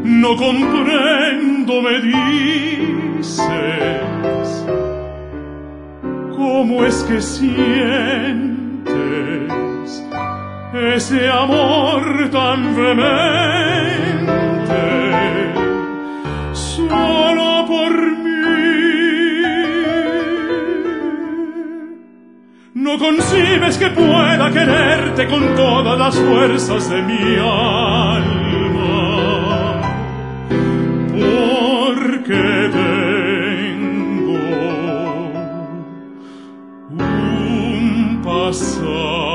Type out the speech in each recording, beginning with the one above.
No comprendo, me dices, cómo es que sientes ese amor tan vehemente solo por mí. No concibes que pueda quererte con todas las fuerzas de mi alma, porque tengo un pasado.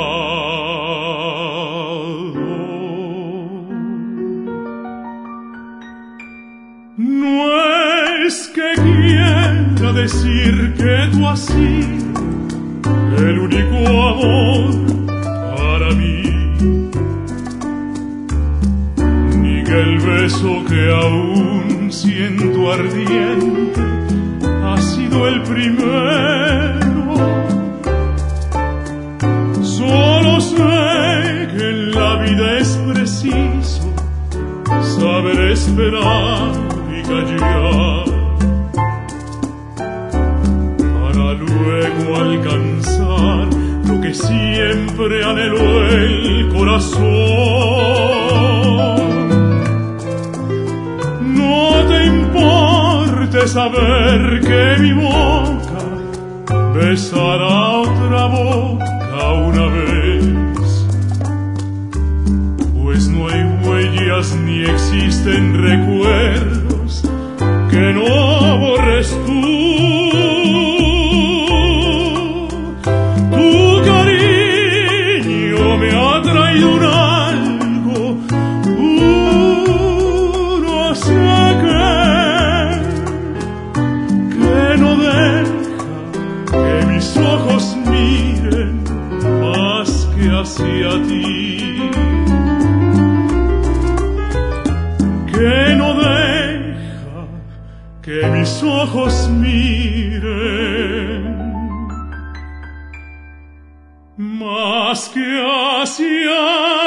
No es que quiera decir que tú has sido el único amor para mí, ni que el beso que aún siento ardiente ha sido el primero. Solo sé que en la vida es preciso saber esperar y callar para luego alcanzar lo que siempre anheló el corazón. No te importe saber que mi boca besará otra boca una vez, pues no hay huellas ni existen recuerdos que no borres tú. Tu cariño me ha traído un algo, no sé que no deja que mis ojos miren más que hacia ti, que no deja que mis ojos miren más que hacia